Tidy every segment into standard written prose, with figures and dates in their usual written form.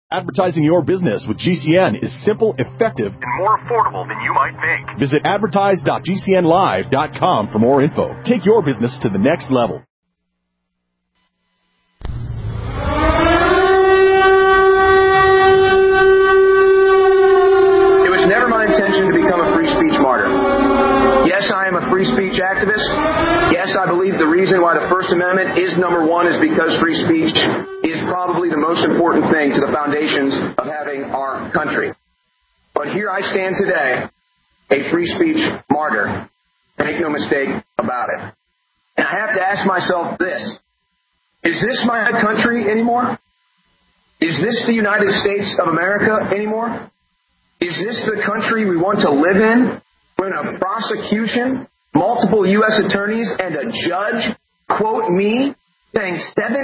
Advertising your business with GCN is simple, effective, and more affordable than you might think. Visit advertise.gcnlive.com for more info. Take your business to the next level. It was never my intention to become a free speech martyr. Yes, I am a free speech activist. Yes, I believe the reason why the First Amendment is number one is because free speech is probably the most important thing to the foundations of having our country. But here I stand today, a free speech martyr. Make no mistake about it. And I have to ask myself this. Is this my country anymore? Is this the United States of America anymore? Is this the country we want to live in? When a prosecution, multiple U.S. attorneys, and a judge quote me saying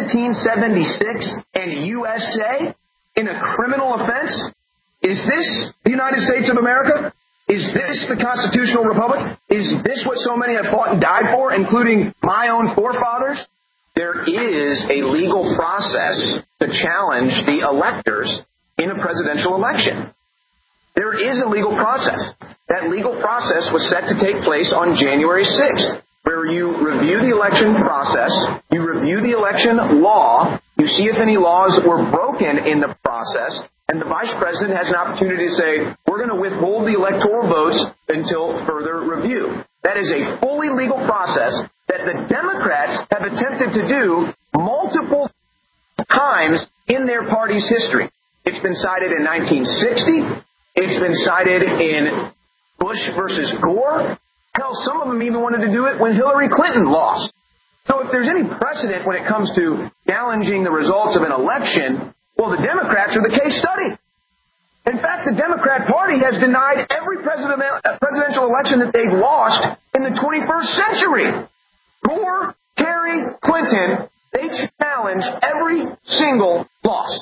1776 and USA in a criminal offense? Is this the United States of America? Is this the constitutional republic? Is this what so many have fought and died for, including my own forefathers? There is a legal process to challenge the electors in a presidential election. There is a legal process. That legal process was set to take place on January 6th, where you review the election process, you review the election law, you see if any laws were broken in the process, and the vice president has an opportunity to say, we're going to withhold the electoral votes until further review. That is a fully legal process that the Democrats have attempted to do multiple times in their party's history. It's been cited in 1960. It's been cited in Bush versus Gore. Hell, some of them even wanted to do it when Hillary Clinton lost. So if there's any precedent when it comes to challenging the results of an election, well, the Democrats are the case study. In fact, the Democrat Party has denied every presidential election that they've lost in the 21st century. Gore, Kerry, Clinton, they challenged every single loss.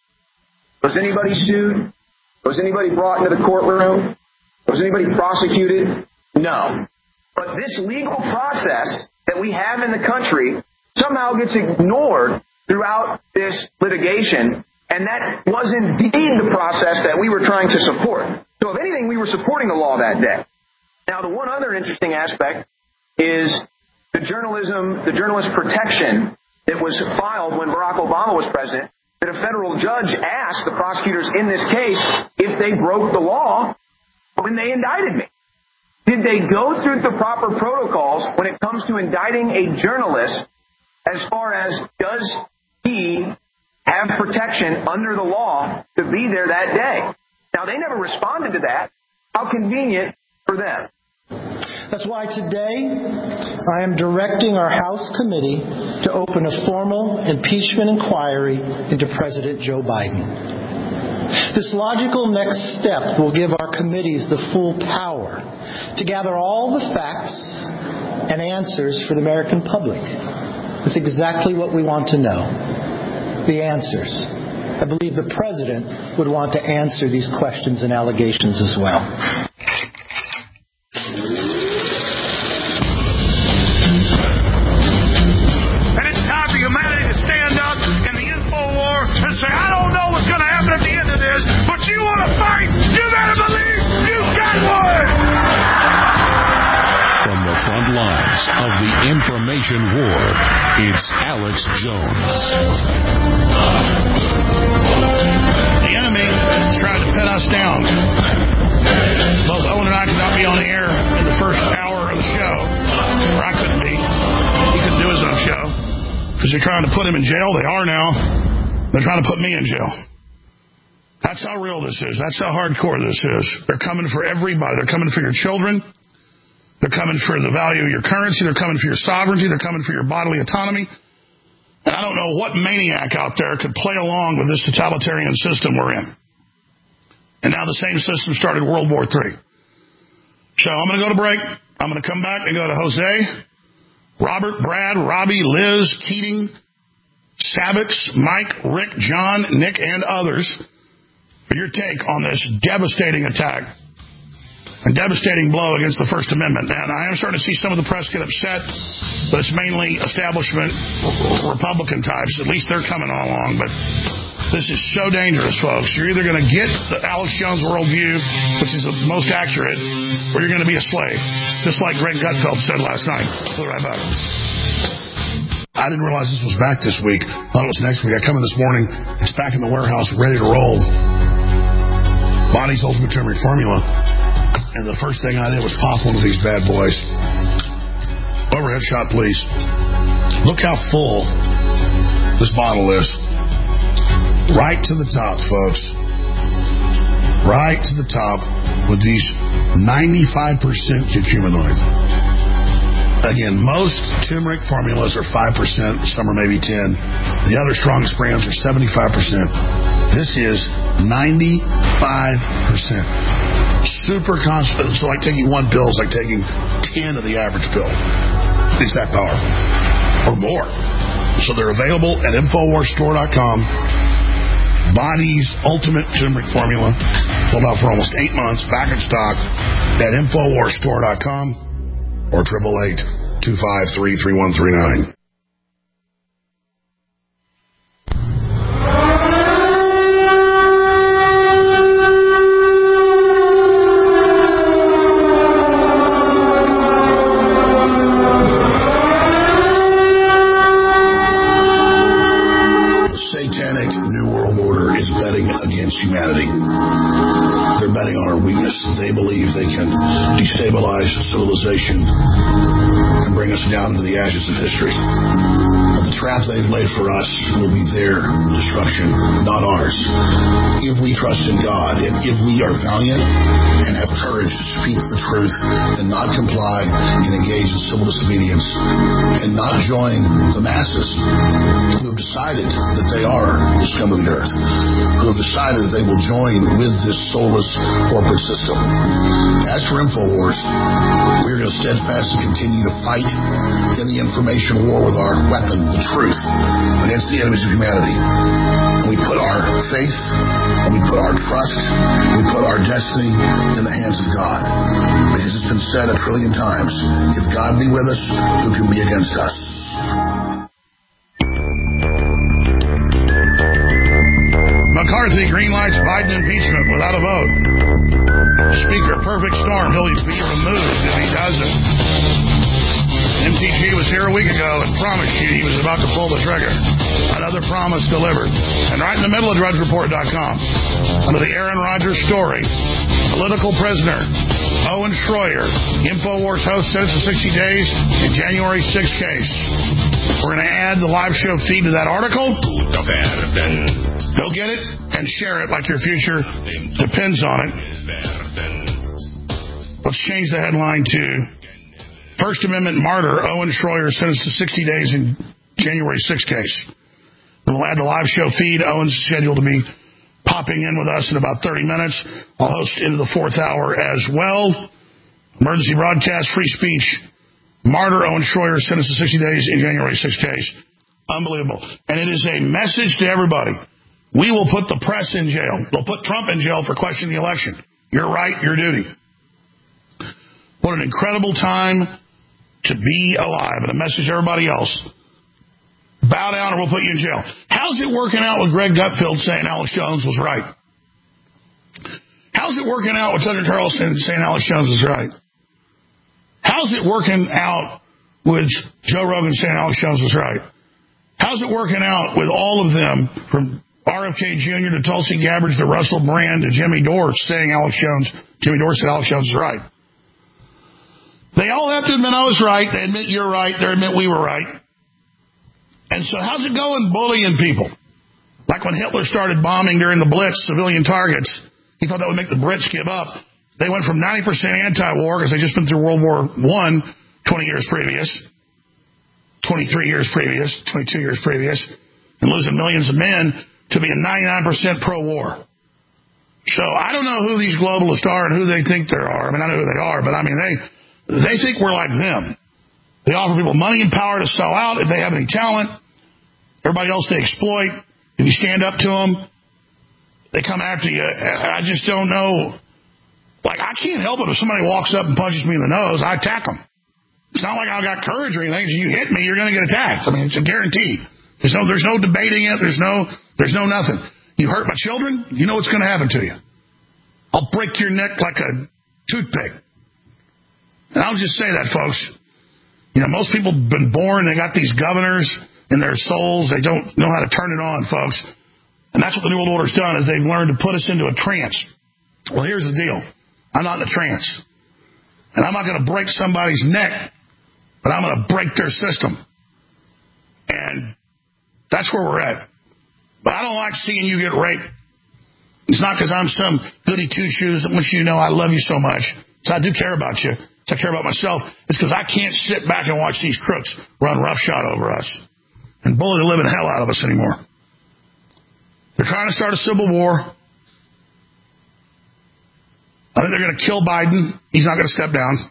Was anybody sued? Was anybody brought into the courtroom? Was anybody prosecuted? No. But this legal process that we have in the country somehow gets ignored throughout this litigation, and that was indeed the process that we were trying to support. So if anything, we were supporting the law that day. Now, the one other interesting aspect is the journalist protection that was filed when Barack Obama was president, that a federal judge asked the prosecutors in this case if they broke the law when they indicted me. Did they go through the proper protocols when it comes to indicting a journalist as far as does he have protection under the law to be there that day? Now, they never responded to that. How convenient for them. That's why today I am directing our House committee to open a formal impeachment inquiry into President Joe Biden. This logical next step will give our committees the full power to gather all the facts and answers for the American public. That's exactly what we want to know. The answers. I believe the President would want to answer these questions and allegations as well. Say, I don't know what's going to happen at the end of this, but you want to fight, you better believe you got one! From the front lines of the information war, it's Alex Jones. The enemy tried to pin us down. Both Owen and I could not be on the air in the first hour of the show, or I couldn't be. He couldn't do his own show, because they're trying to put him in jail. They are now. They're trying to put me in jail. That's how real this is. That's how hardcore this is. They're coming for everybody. They're coming for your children. They're coming for the value of your currency. They're coming for your sovereignty. They're coming for your bodily autonomy. And I don't know what maniac out there could play along with this totalitarian system we're in. And now the same system started World War III. So I'm going to go to break. I'm going to come back and go to Jose, Robert, Brad, Robbie, Liz, Keating, Savitz, Mike, Rick, John, Nick, and others for your take on this devastating attack and devastating blow against the First Amendment. And I am starting to see some of the press get upset, but it's mainly establishment Republican types. At least they're coming along. But This is so dangerous, folks. You're either going to get the Alex Jones worldview, which is the most accurate, or you're going to be a slave. Just like Greg Gutfeld said last night. We'll be right back. I didn't realize this was back this week. Thought it was next week. I come in this morning. It's back in the warehouse, ready to roll. Body's Ultimate Turmeric Formula. And the first thing I did was pop one of these bad boys. Overhead shot, please. Look how full this bottle is. Right to the top, folks. Right to the top with these 95% curcuminoid. Again, most turmeric formulas are 5%, some are maybe 10. The other strongest brands are 75%. This is 95%. Super constant. So like taking one pill is like taking 10 of the average pill. It's that powerful. Or more. So they're available at InfoWarsStore.com. Body's Ultimate Turmeric Formula. Sold out for almost 8 months. Back in stock at InfoWarsStore.com or 888-253-3139. Humanity. They're betting on our weakness. They believe they can destabilize civilization and bring us down into the ashes of history. But the trap they've laid for us will be their destruction, not ours. If we trust in God, if we are valiant and have courage to speak the truth and not comply and engage in civil disobedience and not join the masses who have decided that they are the scum of the earth, who have decided that they will join with this soulless corporate system. As for InfoWars, we are going to steadfastly continue to fight in the information war with our weapon, the truth, against the enemies of humanity. And we put our faith, and we put our trust, and we put our destiny in the hands of God. Because it's been said 1 trillion times, if God be with us, who can be against us? McCarthy greenlights Biden impeachment without a vote. Speaker, perfect storm. He'll be removed if he doesn't. MTG was here a week ago and promised you he was about to pull the trigger. Another promise delivered. And right in the middle of DrudgeReport.com, under the Aaron Rodgers story, political prisoner Owen Schroyer, InfoWars host, sentenced to 60 days in January 6th case. We're going to add the live show feed to that article. Go get it and share it like your future depends on it. Let's change the headline to First Amendment martyr Owen Schroyer sentenced to 60 days in January 6th case. And we'll add the live show feed. Owen's scheduled to be popping in with us in about 30 minutes. I'll host into the 4th hour as well. Emergency broadcast, free speech. Martyr Owen Schroyer sentenced to 60 days in January 6th case. Unbelievable. And it is a message to everybody. We will put the press in jail. They'll put Trump in jail for questioning the election. Your right, your duty. What an incredible time to be alive. And a message to everybody else. Bow down or we'll put you in jail. How's it working out with Greg Gutfeld saying Alex Jones was right? How's it working out with Tucker Carlson saying Alex Jones was right? How's it working out with Joe Rogan saying Alex Jones was right? How's it working out with all of them, from RFK Jr. to Tulsi Gabbard to Russell Brand to Jimmy Dore saying Jimmy Dore said Alex Jones is right? They all have to admit I was right. They admit you're right. They admit we were right. And so how's it going bullying people? Like when Hitler started bombing during the Blitz civilian targets, he thought that would make the Brits give up. They went from 90% anti-war, because they'd just been through World War I 20 years previous, 23 years previous, 22 years previous, and losing millions of men, to being 99% pro-war. So I don't know who these globalists are and who they think they are. I mean, I know who they are, but I mean, they think we're like them. They offer people money and power to sell out if they have any talent. Everybody else they exploit. If you stand up to them, they come after you. I just don't know. Like, I can't help it if somebody walks up and punches me in the nose, I attack them. It's not like I've got courage or anything. If you hit me, you're going to get attacked. I mean, it's a guarantee. There's no debating it. There's no nothing. You hurt my children, you know what's going to happen to you. I'll break your neck like a toothpick. And I'll just say that, folks. Most people have been born, they got these governors in their souls. They don't know how to turn it on, folks. And that's what the New World Order's done, is they've learned to put us into a trance. Well, here's the deal. I'm not in a trance. And I'm not going to break somebody's neck, but I'm going to break their system. And that's where we're at. But I don't like seeing you get raped. It's not because I'm some goody two-shoes that wants you to know I love you so much. So I do care about you. So I care about myself. It's because I can't sit back and watch these crooks run roughshod over us and bully the living hell out of us anymore. They're trying to start a civil war. I think they're going to kill Biden. He's not going to step down.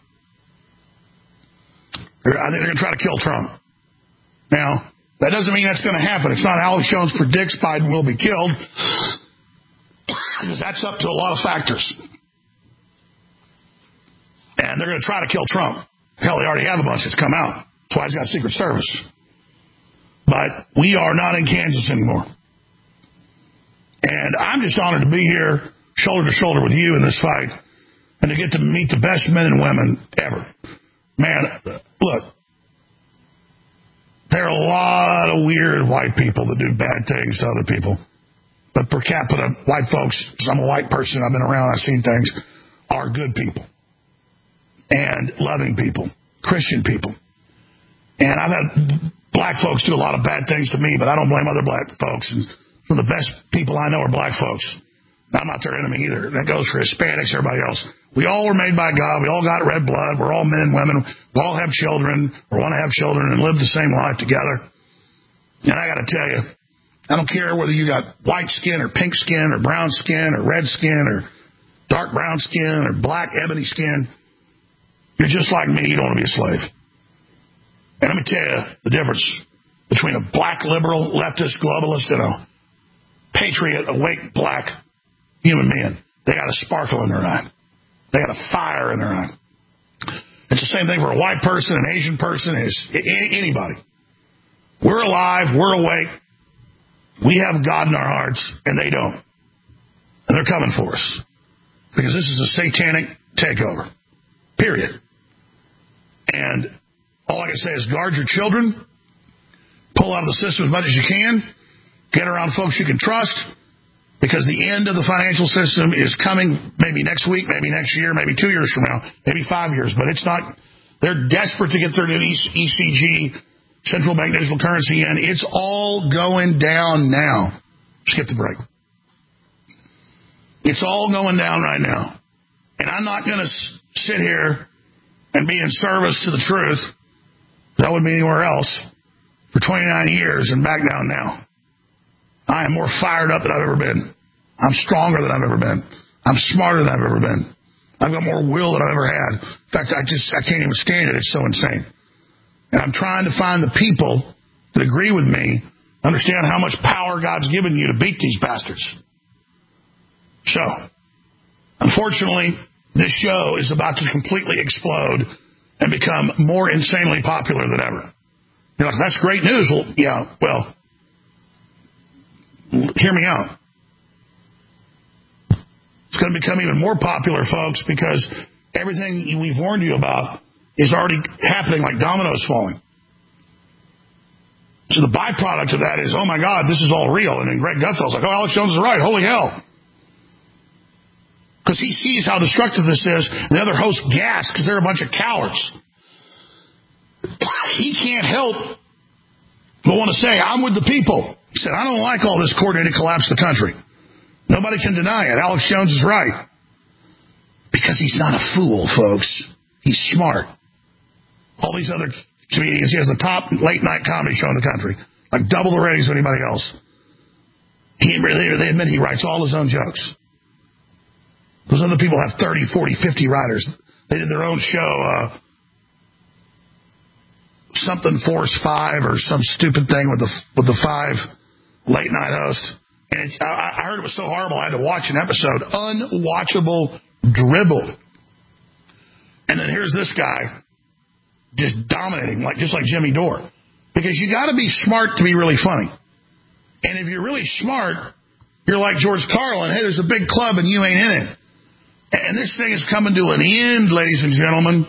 I think they're going to try to kill Trump. Now, that doesn't mean that's going to happen. It's not Alex Jones predicts Biden will be killed, because that's up to a lot of factors. And they're going to try to kill Trump. Hell, they already have a bunch that's come out. That's why he's got Secret Service. But we are not in Kansas anymore. And I'm just honored to be here, shoulder to shoulder with you in this fight, and to get to meet the best men and women ever. Man, look, there are a lot of weird white people that do bad things to other people. But per capita, white folks, because I'm a white person, I've been around, I've seen things, are good people. And loving people, Christian people. And I've had black folks do a lot of bad things to me, but I don't blame other black folks. And some of the best people I know are black folks. I'm not their enemy either. That goes for Hispanics, everybody else. We all were made by God. We all got red blood. We're all men and women. We all have children or want to have children and live the same life together. And I got to tell you, I don't care whether you got white skin or pink skin or brown skin or red skin or dark brown skin or black ebony skin. You're just like me. You don't want to be a slave. And let me tell you the difference between a black liberal, leftist, globalist, and a patriot, awake, black human being. They got a sparkle in their eye. They got a fire in their eye. It's the same thing for a white person, an Asian person, anybody. We're alive. We're awake. We have God in our hearts, and they don't. And they're coming for us. Because this is a satanic takeover. Period. And all I can say is guard your children. Pull out of the system as much as you can. Get around folks you can trust. Because the end of the financial system is coming maybe next week, maybe next year, maybe 2 years from now, maybe 5 years. But it's not. They're desperate to get their new ECG, central bank digital currency in. It's all going down now. Skip the break. It's all going down right now. And I'm not going to sit here and be in service to the truth. That wouldn't be anywhere else for 29 years and back down now. I am more fired up than I've ever been. I'm stronger than I've ever been. I'm smarter than I've ever been. I've got more will than I've ever had. In fact, I can't even stand it. It's so insane. And I'm trying to find the people that agree with me, understand how much power God's given you to beat these bastards. So, unfortunately, this show is about to completely explode and become more insanely popular than ever. You're like, that's great news. Well, yeah, well, hear me out. It's going to become even more popular, folks, because everything we've warned you about is already happening like dominoes falling. So the byproduct of that is, oh my God, this is all real. And then Greg Gutfeld's like, oh, Alex Jones is right. Holy hell. Because he sees how destructive this is, and the other hosts gasp because they're a bunch of cowards. He can't help but want to say, I'm with the people. He said, I don't like all this coordinated collapse of the country. Nobody can deny it. Alex Jones is right. Because he's not a fool, folks. He's smart. All these other comedians, he has the top late-night comedy show in the country. Like double the ratings of anybody else. They admit he writes all his own jokes. Those other people have 30, 40, 50 writers. They did their own show, something Force 5 or some stupid thing with the 5 late-night hosts. And I heard it was so horrible I had to watch an episode. Unwatchable dribble. And then here's this guy just dominating, just like Jimmy Dore. Because you got to be smart to be really funny. And if you're really smart, You're like George Carlin. Hey, there's a big club and you ain't in it. And this thing is coming to an end, ladies and gentlemen.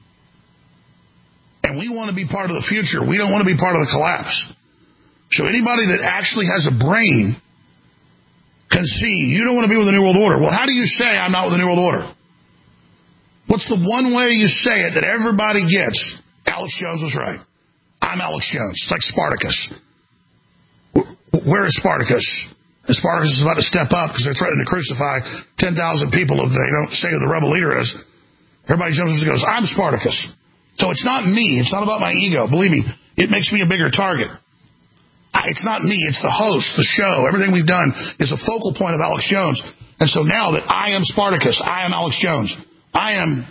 And we want to be part of the future. We don't want to be part of the collapse. So anybody that actually has a brain can see you don't want to be with the New World Order. Well, how do you say I'm not with the New World Order? What's the one way you say it that everybody gets? Alex Jones was right. I'm Alex Jones. It's like Spartacus. Where is Spartacus? And Spartacus is about to step up because they're threatening to crucify 10,000 people if they don't say who the rebel leader is. Everybody jumps up and goes, I'm Spartacus. So it's not me. It's not about my ego. Believe me, it makes me a bigger target. It's not me. It's the host, the show. Everything we've done is a focal point of Alex Jones. And so now that I am Spartacus, I am Alex Jones, I am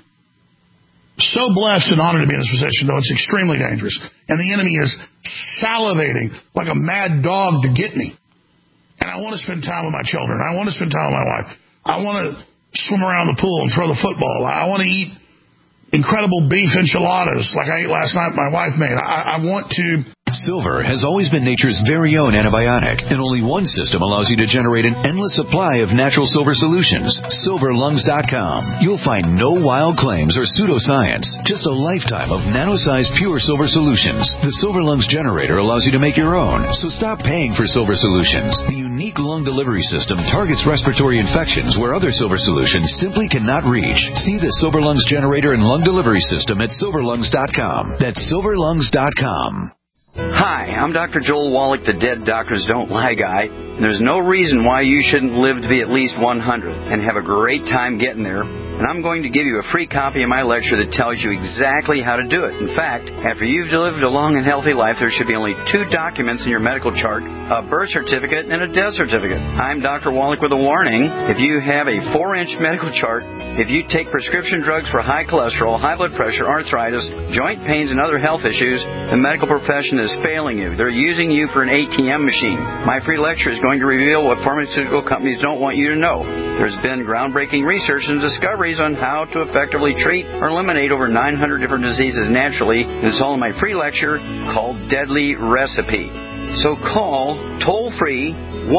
so blessed and honored to be in this position, though it's extremely dangerous. And the enemy is salivating like a mad dog to get me. And I want to spend time with my children. I want to spend time with my wife. I want to swim around the pool and throw the football. I want to eat incredible beef enchiladas like I ate last night my wife made. I want to... Silver has always been nature's very own antibiotic, and only one system allows you to generate an endless supply of natural silver solutions. SilverLungs.com. You'll find no wild claims or pseudoscience, just a lifetime of nano-sized pure silver solutions. The Silver Lungs generator allows you to make your own, so stop paying for silver solutions. The unique lung delivery system targets respiratory infections where other silver solutions simply cannot reach. See the Silver Lungs generator and lung delivery system at SilverLungs.com. That's SilverLungs.com. Hi, I'm Dr. Joel Wallach, the Dead Doctors Don't Lie guy, and there's no reason why you shouldn't live to be at least 100 and have a great time getting there. And I'm going to give you a free copy of my lecture that tells you exactly how to do it. In fact, after you've lived a long and healthy life, there should be only 2 documents in your medical chart, a birth certificate and a death certificate. I'm Dr. Wallach with a warning. If you have a 4-inch medical chart, if you take prescription drugs for high cholesterol, high blood pressure, arthritis, joint pains, and other health issues, the medical profession is failing you. They're using you for an ATM machine. My free lecture is going to reveal what pharmaceutical companies don't want you to know. There's been groundbreaking research and discoveries on how to effectively treat or eliminate over 900 different diseases naturally. It's all in my free lecture called Deadly Recipe. So call toll-free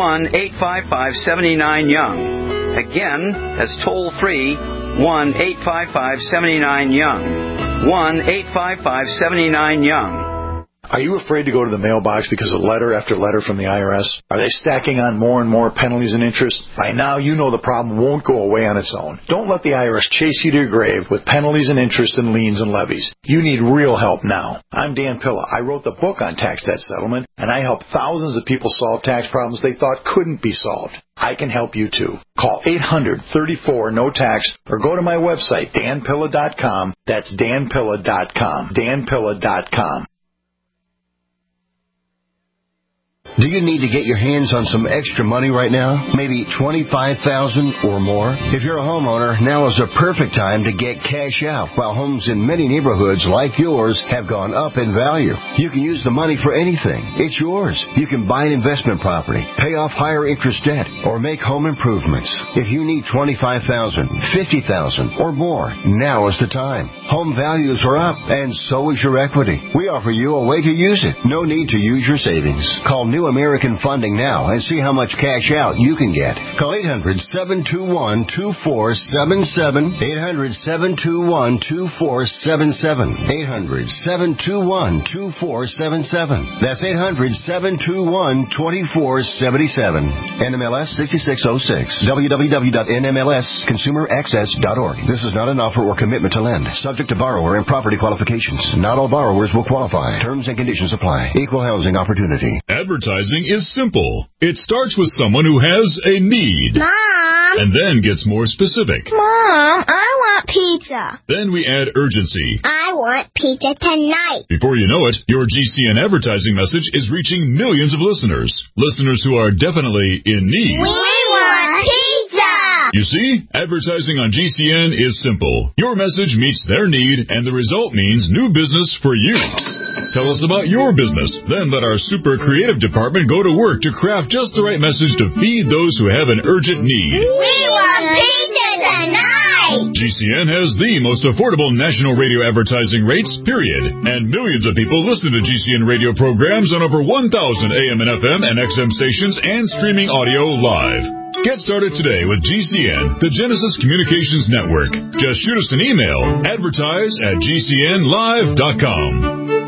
1-855-79-YOUNG. Again, that's toll-free 1-855-79-YOUNG. 1-855-79-YOUNG. Are you afraid to go to the mailbox because of letter after letter from the IRS? Are they stacking on more and more penalties and interest? By now, you know the problem won't go away on its own. Don't let the IRS chase you to your grave with penalties and interest and liens and levies. You need real help now. I'm Dan Pilla. I wrote the book on tax debt settlement, and I help thousands of people solve tax problems they thought couldn't be solved. I can help you too. Call 800-34-NO-TAX or go to my website, danpilla.com. That's danpilla.com. danpilla.com. Do you need to get your hands on some extra money right now? Maybe $25,000 or more? If you're a homeowner, now is the perfect time to get cash out while homes in many neighborhoods like yours have gone up in value. You can use the money for anything. It's yours. You can buy an investment property, pay off higher interest debt, or make home improvements. If you need $25,000, $50,000 or more, now is the time. Home values are up and so is your equity. We offer you a way to use it. No need to use your savings. Call New American Funding now and see how much cash out you can get. Call 800-721-2477. 800-721-2477. 800-721-2477. That's 800-721-2477. NMLS 6606. www.nmlsconsumeraccess.org. This is not an offer or commitment to lend. Subject to borrower and property qualifications. Not all borrowers will qualify. Terms and conditions apply. Equal housing opportunity. Advertising is simple. It starts with someone who has a need. Mom! And then gets more specific. Mom, I want pizza. Then we add urgency. I want pizza tonight. Before you know it, your GCN advertising message is reaching millions of listeners. Listeners who are definitely in need. We want pizza! You see, advertising on GCN is simple. Your message meets their need, and the result means new business for you. Tell us about your business. Then let our super creative department go to work to craft just the right message to feed those who have an urgent need. We want pizza tonight! tonight. GCN has the most affordable national radio advertising rates, period. And millions of people listen to GCN radio programs on over 1,000 AM and FM and XM stations and streaming audio live. Get started today with GCN, the Genesis Communications Network. Just shoot us an email, advertise@gcnlive.com.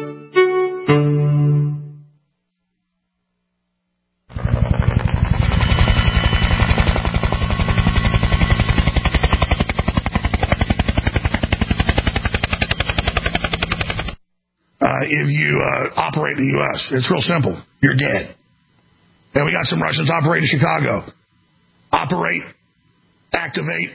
If you operate in the U.S. It's real simple. You're dead. And we got some Russians operating in Chicago. Operate, activate,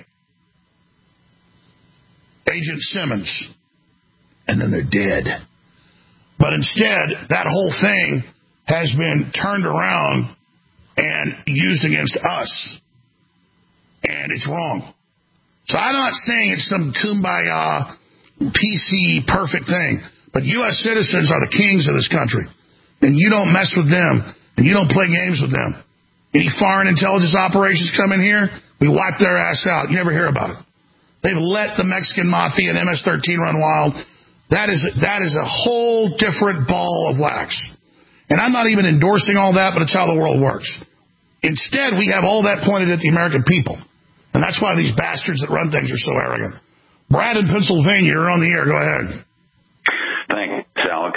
Agent Simmons, and then they're dead. But instead, that whole thing has been turned around and used against us. And it's wrong. So I'm not saying it's some kumbaya, PC, perfect thing. But U.S. citizens are the kings of this country. And you don't mess with them. And you don't play games with them. Any foreign intelligence operations come in here, we wipe their ass out. You never hear about it. They've let the Mexican mafia and MS-13 run wild. That is a whole different ball of wax. And I'm not even endorsing all that, but it's how the world works. Instead, we have all that pointed at the American people. And that's why these bastards that run things are so arrogant. Brad in Pennsylvania, you're on the air. Go ahead. Thanks, Alex.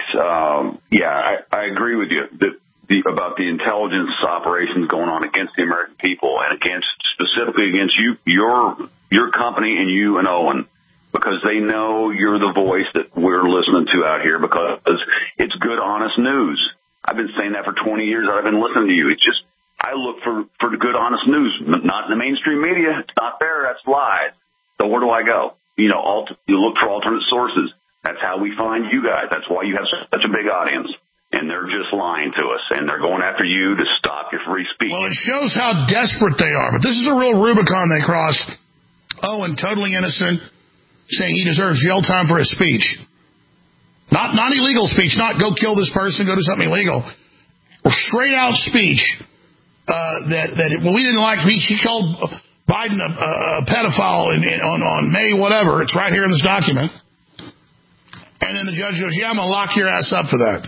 I agree with you about the intelligence operations going on against the American people and specifically against you, your company, and you and Owen, because they know you're the voice that we're listening to out here because it's good, honest news. I've been saying that for 20 years. I've been listening to you. It's just I look for the good, honest news, not in the mainstream media. It's not there. That's lies. So where do I go? You look for alternate sources. That's how we find you guys. That's why you have such a big audience. And they're just lying to us. And they're going after you to stop your free speech. Well, it shows how desperate they are. But this is a real Rubicon they crossed. Owen, totally innocent, saying he deserves jail time for his speech. Not illegal speech, not go kill this person, go do something illegal. Straight out speech that we didn't like. He called Biden a pedophile on May whatever. It's right here in this document. And then the judge goes, yeah, I'm going to lock your ass up for that.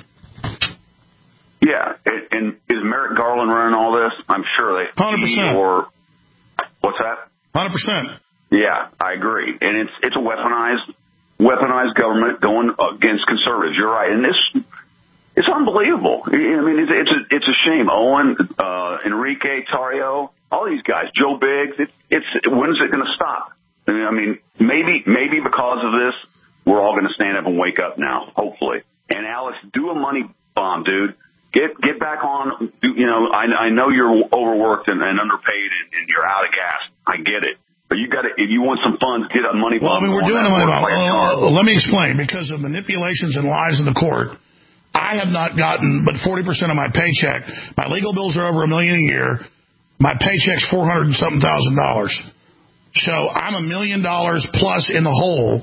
Yeah. And is Merrick Garland running all this? I'm sure they... 100%. Or what's that? 100%. Yeah, I agree. And it's a weaponized government going against conservatives. You're right. And it's unbelievable. I mean, it's a shame. Owen, Enrique, Tarrio, all these guys, Joe Biggs. When is it going to stop? I mean, maybe because of this, we're all going to stand up and wake up now, hopefully. And Alex, do a money bomb, dude. Get back on. I know you're overworked and underpaid and you're out of gas. I get it. But you got to, if you want some funds, get a money bomb. Well, I mean, we're doing a money bomb. Let me explain. Because of manipulations and lies in the court, I have not gotten but 40% of my paycheck. My legal bills are over $1 million a year. My paycheck's $400 and something thousand. So I'm $1 million plus in the hole.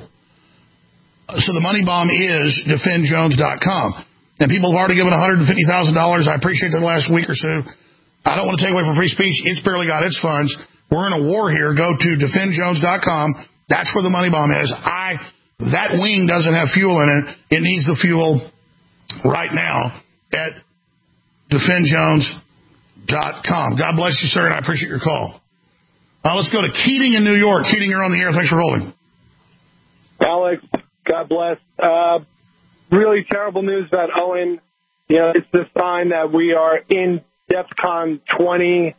So the money bomb is defendjones.com. And people have already given $150,000. I appreciate that last week or so. I don't want to take away from free speech. It's barely got its funds. We're in a war here. Go to defendjones.com. That's where the money bomb is. That wing doesn't have fuel in it. It needs the fuel right now at defendjones.com. God bless you, sir, and I appreciate your call. Let's go to Keating in New York. Keating, you're on the air. Thanks for holding. Alex, God bless. Really terrible news about Owen. It's the sign that we are in DEFCON 20.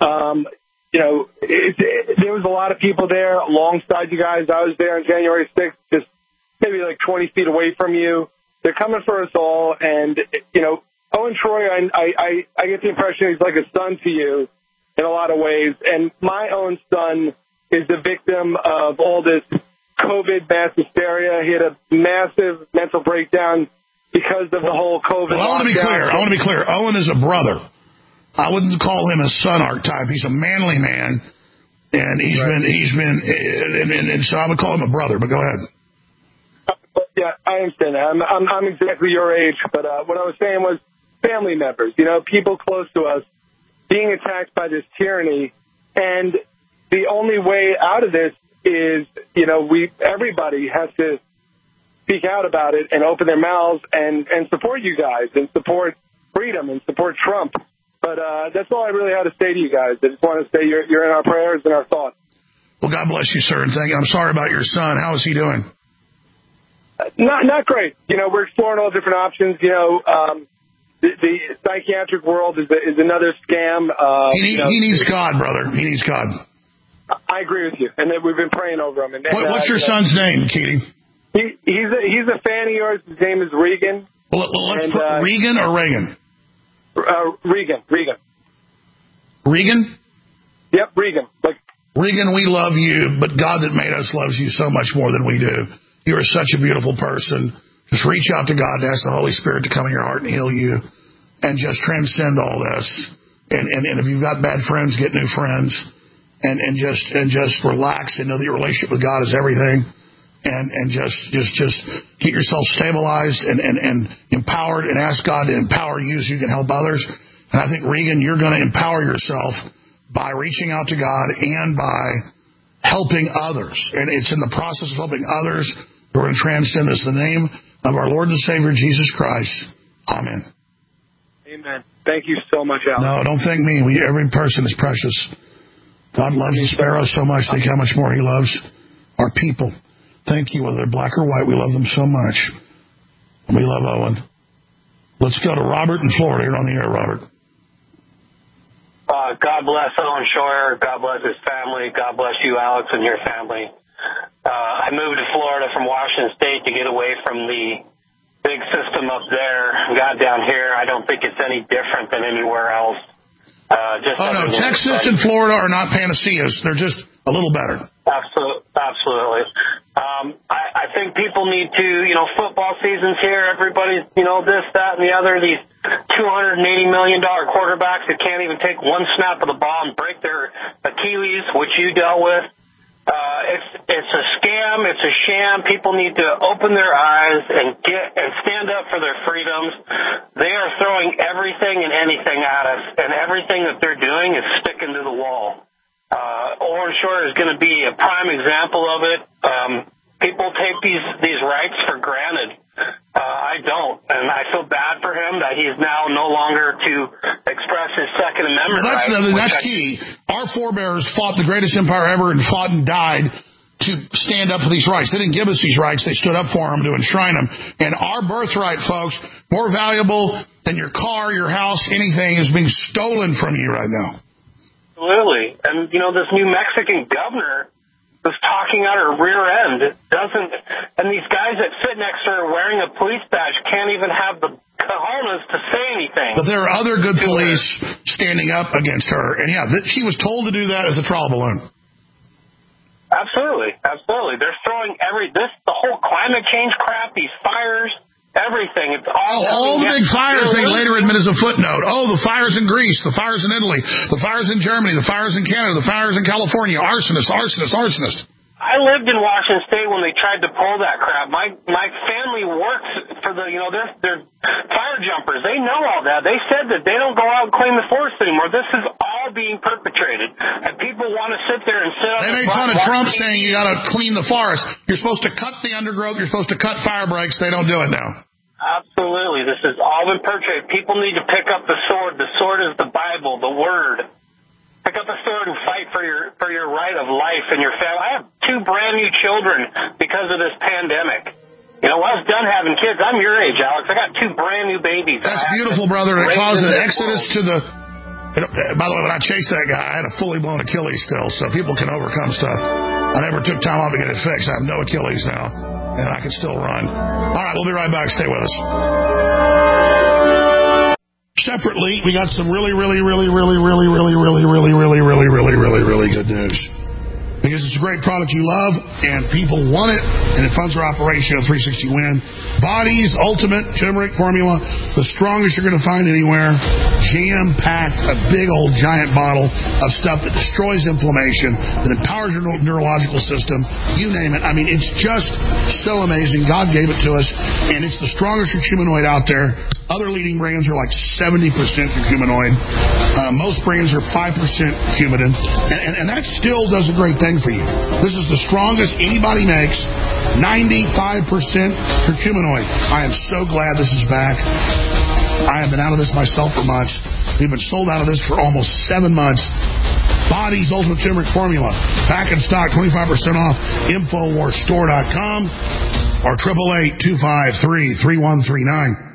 There was a lot of people there alongside you guys. I was there on January 6th, just maybe like 20 feet away from you. They're coming for us all. And, Owen Troy, I get the impression he's like a son to you in a lot of ways. And my own son is the victim of all this COVID mass hysteria. He had a massive mental breakdown because of the whole COVID. Well, I want to be clear. Owen is a brother. I wouldn't call him a son archetype. He's a manly man, and so I would call him a brother. But go ahead. Yeah, I understand that. I'm exactly your age, but what I was saying was family members. People close to us being attacked by this tyranny, and the only way out of this is, everybody has to speak out about it and open their mouths and support you guys and support freedom and support Trump. But that's all I really had to say to you guys. I just want to say you're in our prayers and our thoughts. Well, God bless you, sir, and thank you. I'm sorry about your son. How is he doing? Not great. We're exploring all different options. The psychiatric world is another scam. He needs God, brother. He needs God. I agree with you, and we've been praying over him. And what's your son's name, Keating? He's a fan of yours. His name is Regan. Well, let's put Regan or Reagan? Regan. Regan? Yep, Regan. Regan, we love you, but God that made us loves you so much more than we do. You are such a beautiful person. Just reach out to God and ask the Holy Spirit to come in your heart and heal you and just transcend all this. And if you've got bad friends, get new friends and just relax and know that your relationship with God is everything. And just get yourself stabilized and empowered and ask God to empower you so you can help others. And I think, Regan, you're going to empower yourself by reaching out to God and by helping others. And it's in the process of helping others that we're going to transcend this. In the name of our Lord and Savior, Jesus Christ. Amen. Amen. Thank you so much, Alex. No, don't thank me. Every person is precious. God loves the sparrows so much. Think how much more he loves our people. Thank you, whether they're black or white. We love them so much. And we love Owen. Let's go to Robert in Florida. You're on the air, Robert. God bless Owen Shroyer. God bless his family. God bless you, Alex, and your family. I moved to Florida from Washington State to get away from the big system up there. Got down here. I don't think it's any different than anywhere else. Texas and Florida are not panaceas. They're just a little better. Absolutely. I think people need to, football season's here. Everybody's, this, that, and the other. These $280 million quarterbacks that can't even take one snap of the ball and break their Achilles, which you dealt with. It's a scam. It's a sham. People need to open their eyes and stand up for their freedoms. They are throwing everything and anything at us, and everything that they're doing is sticking to the wall. Owen Shroyer is going to be a prime example of it. People take these rights for granted. I don't, and I feel bad for him that he is now no longer to express his Second Amendment rights. That's key. Our forebears fought the greatest empire ever and fought and died to stand up for these rights. They didn't give us these rights. They stood up for them to enshrine them. And our birthright, folks, more valuable than your car, your house, anything, is being stolen from you right now. Absolutely. And, this New Mexican governor was talking out her rear end. And these guys that sit next to her wearing a police badge can't even have the cojones to say anything. But there are other good police standing up against her. And, she was told to do that as a trial balloon. Absolutely. They're throwing the whole climate change crap, these fires, everything. It's all the big fires they later admit as a footnote. The fires in Greece, the fires in Italy, the fires in Germany, the fires in Canada, the fires in California. Arsonists. I lived in Washington State when they tried to pull that crap. My family works for they're fire jumpers. They know all that. They said that they don't go out and clean the forest anymore. This is all being perpetrated. And people want to sit there and sit on They made fun of Trump saying you got to clean the forest. You're supposed to cut the undergrowth. You're supposed to cut fire breaks. They don't do it now. Absolutely. This has all been perpetrated. People need to pick up the sword. The sword is the Bible, the Word. Pick up a sword and fight for your right of life and your family. I have 2 brand new children because of this pandemic. When I was done having kids, I'm your age, Alex. I got 2 brand new babies. That's beautiful, brother. It caused an exodus to the... By the way, when I chased that guy, I had a fully blown Achilles still, so people can overcome stuff. I never took time off to get it fixed. I have no Achilles now, and I can still run. All right, we'll be right back. Stay with us. Separately, we got some really good news. Because it's a great product you love, and people want it, and it funds our operation at 360 Win. Body's Ultimate Turmeric Formula, the strongest you're going to find anywhere. Jam-packed, a big old giant bottle of stuff that destroys inflammation, that empowers your neurological system, you name it. I mean, it's just so amazing. God gave it to us, and it's the strongest curcuminoid out there. Other leading brands are like 70% curcuminoid. Most brands are 5% curcumin, and that still does a great thing for you. This is the strongest anybody makes. 95% curcuminoid. I am so glad this is back. I have been out of this myself for months. We've been sold out of this for almost 7 months. Body's Ultimate Turmeric Formula. Back in stock, 25% off. InfoWarsStore.com or 888-253-3139.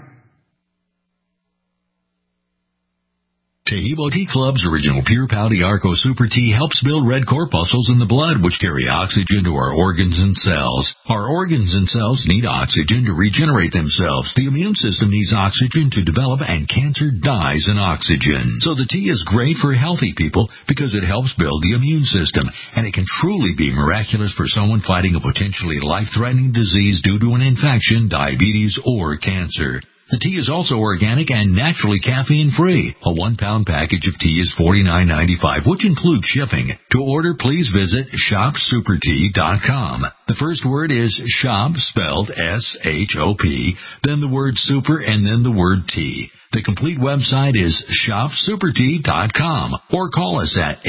Taheebo Tea Club's original Pure Pau Arco Super Tea helps build red corpuscles in the blood, which carry oxygen to our organs and cells. Our organs and cells need oxygen to regenerate themselves. The immune system needs oxygen to develop, and cancer dies in oxygen. So the tea is great for healthy people because it helps build the immune system, and it can truly be miraculous for someone fighting a potentially life-threatening disease due to an infection, diabetes, or cancer. The tea is also organic and naturally caffeine-free. A 1-pound package of tea is $49.95, which includes shipping. To order, please visit shopsupertea.com. The first word is shop, spelled S-H-O-P, then the word super, and then the word tea. The complete website is shopsupertea.com, or call us at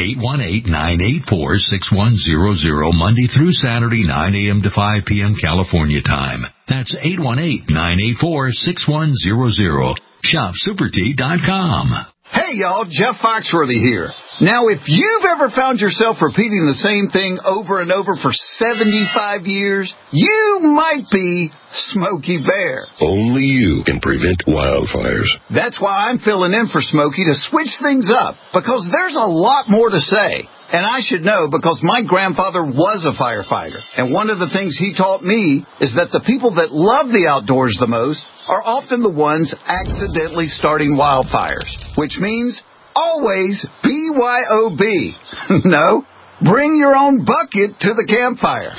818-984-6100 Monday through Saturday, 9 a.m. to 5 p.m. California time. That's 818-984-6100. Shopsupertea.com. Hey y'all, Jeff Foxworthy here. Now, if you've ever found yourself repeating the same thing over and over for 75 years, you might be Smokey Bear. Only you can prevent wildfires. That's why I'm filling in for Smokey to switch things up, because there's a lot more to say. And I should know because my grandfather was a firefighter. And one of the things he taught me is that the people that love the outdoors the most are often the ones accidentally starting wildfires, which means always BYOB. No, bring your own bucket to the campfire.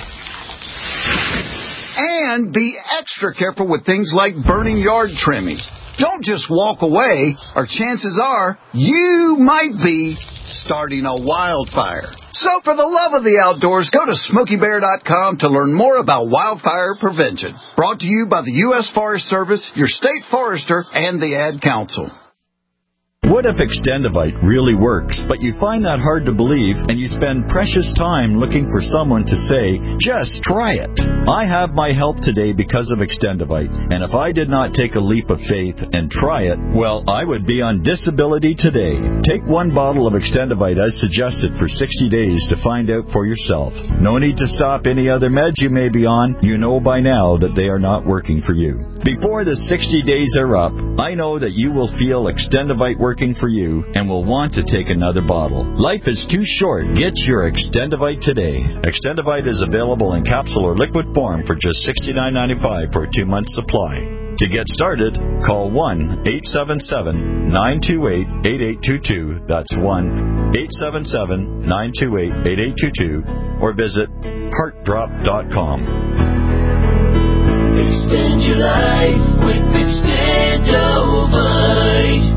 And be extra careful with things like burning yard trimmings. Don't just walk away, or chances are you might be starting a wildfire. So for the love of the outdoors, go to SmokeyBear.com to learn more about wildfire prevention. Brought to you by the U.S. Forest Service, your state forester, and the Ad Council. What if Extendivite really works, but you find that hard to believe and you spend precious time looking for someone to say, just try it? I have my help today because of Extendivite, and if I did not take a leap of faith and try it, well, I would be on disability today. Take 1 bottle of Extendivite as suggested for 60 days to find out for yourself. No need to stop any other meds you may be on. You know by now that they are not working for you. Before the 60 days are up, I know that you will feel Extendivite working for you and will want to take another bottle. Life is too short. Get your Extendivite today. Extendivite is available in capsule or liquid form for just $69.95 for a 2-month supply. To get started, call 1-877-928-8822. That's 1-877-928-8822. Or visit heartdrop.com. Extend your life with Extendivite.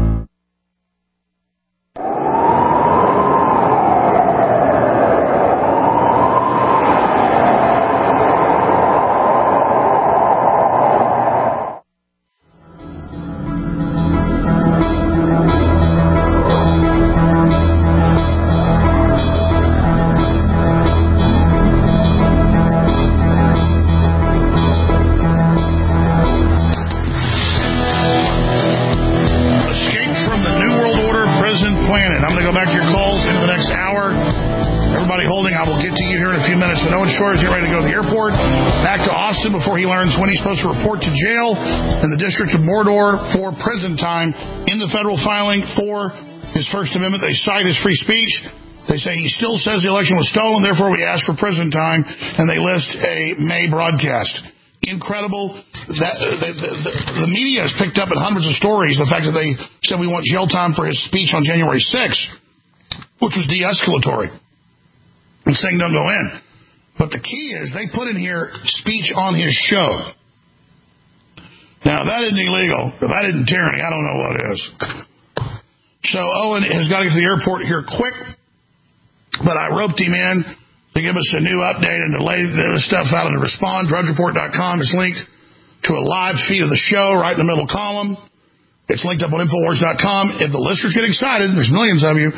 Shores getting ready to go to the airport, back to Austin before he learns when he's supposed to report to jail in the District of Mordor for prison time. In the federal filing for his First Amendment, they cite his free speech. They say he still says the election was stolen, therefore we ask for prison time, and they list a May broadcast. Incredible. The media has picked up in hundreds of stories the fact that they said we want jail time for his speech on January 6th, which was de-escalatory, and saying don't go in. But the key is they put in here speech on his show. Now, if that isn't illegal, if that isn't tyranny, I don't know what is. So Owen has got to get to the airport here quick, but I roped him in to give us a new update and to lay the stuff out and to respond. DrudgeReport.com is linked to a live feed of the show right in the middle column. It's linked up on Infowars.com. If the listeners get excited, there's millions of you,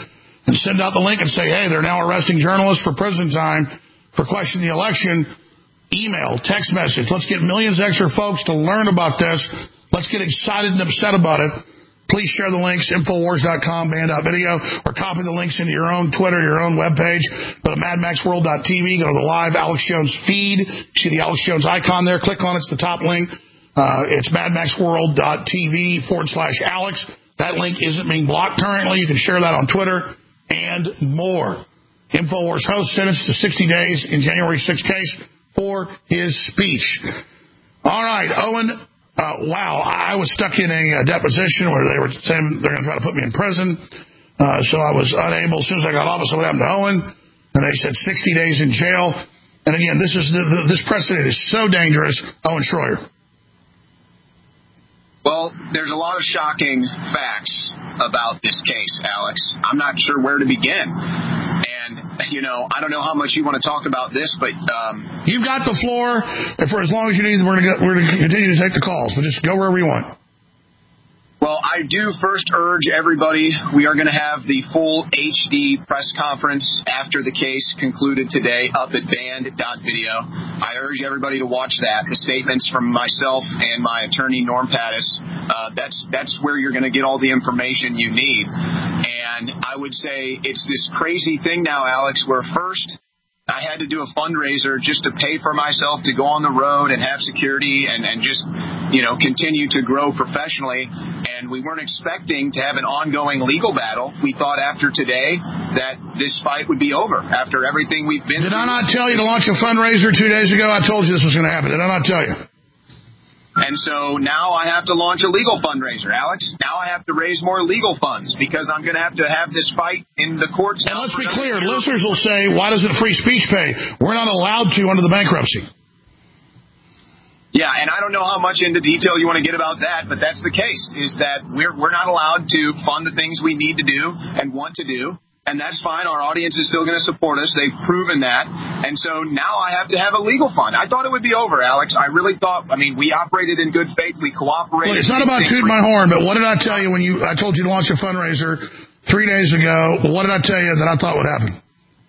and send out the link and say, hey, they're now arresting journalists for prison time for questioning the election. Email, text message. Let's get millions of extra folks to learn about this. Let's get excited and upset about it. Please share the links, Infowars.com, band.video, or copy the links into your own Twitter, your own webpage. Go to MadMaxWorld.tv, go to the live Alex Jones feed. See the Alex Jones icon there. Click on it. It's the top link. It's MadMaxWorld.tv/Alex. That link isn't being blocked currently. You can share that on Twitter and more. InfoWars host sentenced to 60 days in January 6th case for his speech. All right, Owen. Wow, I was stuck in a deposition where they were saying they're going to try to put me in prison. So I was unable. As soon as I got off, I said, what happened to Owen? And they said 60 days in jail. And again, this precedent is so dangerous. Owen Schroyer. Well, there's a lot of shocking facts about this case, Alex. I'm not sure where to begin. And, I don't know how much you want to talk about this, but... You've got the floor, and for as long as you need, we're going to continue to take the calls. So just go wherever you want. Well, I do first urge everybody, we are going to have the full HD press conference after the case concluded today up at band.video. I urge everybody to watch that. The statements from myself and my attorney, Norm Pattis, that's where you're going to get all the information you need. And I would say it's this crazy thing now, Alex, where first I had to do a fundraiser just to pay for myself to go on the road and have security and just, continue to grow professionally. And we weren't expecting to have an ongoing legal battle. We thought after today that this fight would be over after everything we've been through. Did I not tell you to launch a fundraiser 2 days ago? I told you this was going to happen. Did I not tell you? And so now I have to launch a legal fundraiser, Alex. Now I have to raise more legal funds because I'm going to have this fight in the courts. And let's be clear. Listeners will say, why doesn't free speech pay? We're not allowed to under the bankruptcy. Yeah, and I don't know how much into detail you want to get about that, but that's the case, is that we're not allowed to fund the things we need to do and want to do. And that's fine. Our audience is still going to support us. They've proven that. And so now I have to have a legal fund. I thought it would be over, Alex. I really thought, we operated in good faith. We cooperated. Well, it's not about tooting my horn, but what did I tell you when I told you to launch a fundraiser 3 days ago? What did I tell you that I thought would happen?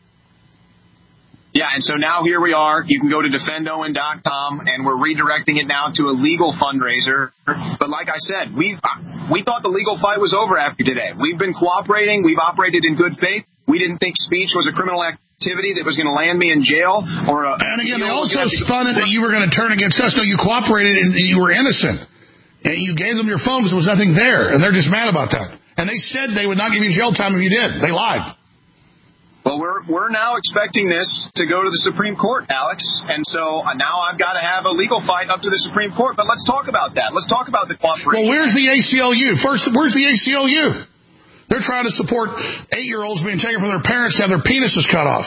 Yeah, and so now here we are. You can go to defendowen.com, and we're redirecting it now to a legal fundraiser. But like I said, we thought the legal fight was over after today. We've been cooperating. We've operated in good faith. We didn't think speech was a criminal activity that was going to land me in jail. And again, they also spun it that you were going to turn against us. No, you cooperated and you were innocent. And you gave them your phone because there was nothing there, and they're just mad about that. And they said they would not give you jail time if you did. They lied. Well, we're now expecting this to go to the Supreme Court, Alex, and so now I've got to have a legal fight up to the Supreme Court. But let's talk about that. Let's talk about the cooperation. Well, where's the ACLU? First, where's the ACLU? They're trying to support 8-year-olds being taken from their parents to have their penises cut off.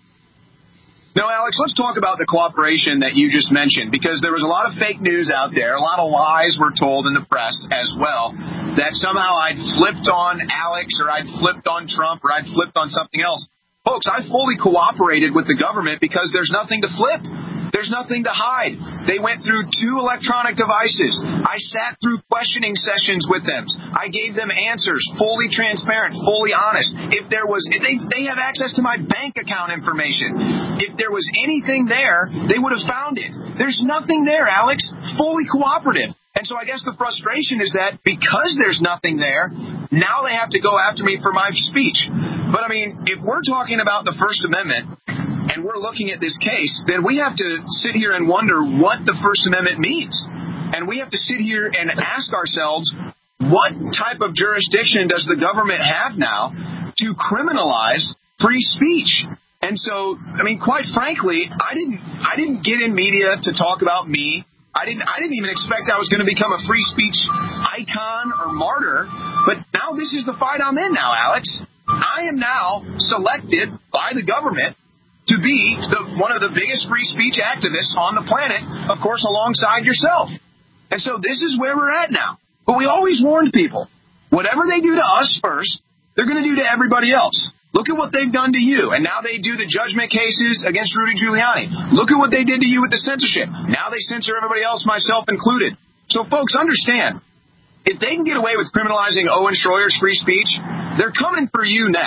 No, Alex, let's talk about the cooperation that you just mentioned, because there was a lot of fake news out there. A lot of lies were told in the press as well, that somehow I'd flipped on Alex or I'd flipped on Trump or I'd flipped on something else. Folks, I fully cooperated with the government because there's nothing to flip. There's nothing to hide. They went through 2 electronic devices. I sat through questioning sessions with them. I gave them answers, fully transparent, fully honest. If they have access to my bank account information. If there was anything there, they would have found it. There's nothing there, Alex. Fully cooperative. And so I guess the frustration is that because there's nothing there, now they have to go after me for my speech. But, if we're talking about the First Amendment and we're looking at this case, then we have to sit here and wonder what the First Amendment means. And we have to sit here and ask ourselves, what type of jurisdiction does the government have now to criminalize free speech? And so, quite frankly, I didn't get in media to talk about me. I didn't even expect I was going to become a free speech icon or martyr. But now this is the fight I'm in now, Alex. I am now selected by the government to be one of the biggest free speech activists on the planet, of course, alongside yourself. And so this is where we're at now. But we always warned people, whatever they do to us first, they're going to do to everybody else. Look at what they've done to you. And now they do the judgment cases against Rudy Giuliani. Look at what they did to you with the censorship. Now they censor everybody else, myself included. So, folks, understand, if they can get away with criminalizing Owen Schroyer's free speech, they're coming for you next.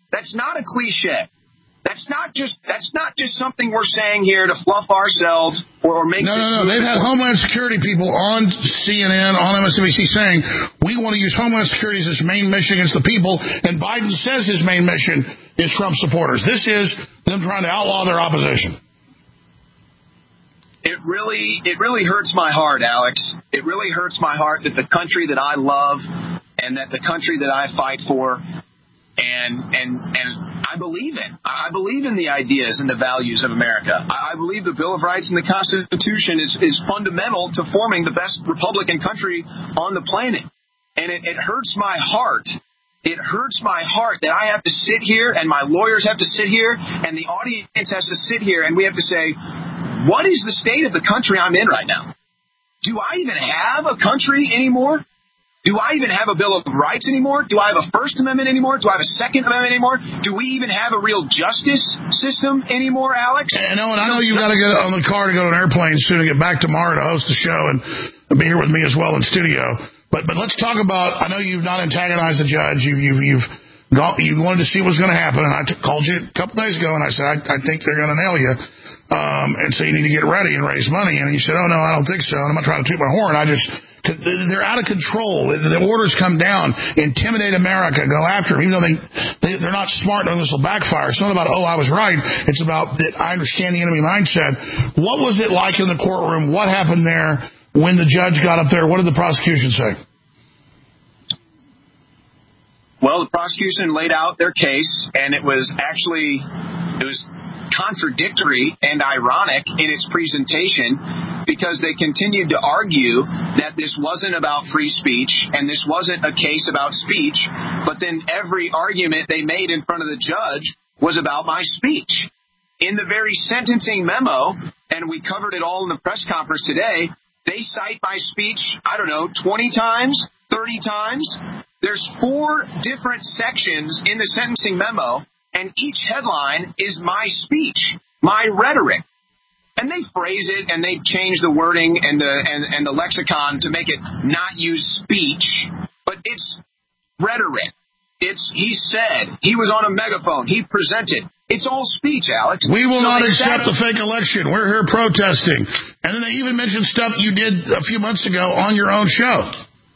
That's not a cliche. That's not just something we're saying here to fluff ourselves or make. No. They've had Homeland Security people on CNN, on MSNBC saying we want to use Homeland Security as its main mission against the people, and Biden says his main mission is Trump supporters. This is them trying to outlaw their opposition. It really hurts my heart, Alex. It really hurts my heart that the country that I love and that the country that I fight for and I believe in. I believe in the ideas and the values of America. I believe the Bill of Rights and the Constitution is fundamental to forming the best Republican country on the planet. And it hurts my heart. It hurts my heart that I have to sit here and my lawyers have to sit here and the audience has to sit here and we have to say, what is the state of the country I'm in right now? Do I even have a country anymore? Do I even have a Bill of Rights anymore? Do I have a First Amendment anymore? Do I have a Second Amendment anymore? Do we even have a real justice system anymore, Alex? And I know you got to get on the car to go to an airplane soon to get back tomorrow to host the show and be here with me as well in studio. But let's talk about. I know you've not antagonized the judge. You wanted to see what's going to happen, and I called you a couple days ago and I said I think they're going to nail you. And so you need to get ready and raise money. And you said, oh, no, I don't think so. And I'm not trying to toot my horn. They're out of control. The orders come down. Intimidate America. Go after them. Even though they're not smart, knowing this will backfire. It's not about, I was right. It's about that I understand the enemy mindset. What was it like in the courtroom? What happened there when the judge got up there? What did the prosecution say? Well, the prosecution laid out their case, and it was contradictory and ironic in its presentation because they continued to argue that this wasn't about free speech and this wasn't a case about speech, but then every argument they made in front of the judge was about my speech. In the very sentencing memo, and we covered it all in the press conference today, they cite my speech, 20 times, 30 times. There's 4 different sections in the sentencing memo, and each headline is my speech, my rhetoric. And they phrase it and they change the wording and the lexicon to make it not use speech, but it's rhetoric. He said, he was on a megaphone, he presented. It's all speech, Alex. We will not accept the fake election. We're here protesting. And then they even mentioned stuff you did a few months ago on your own show.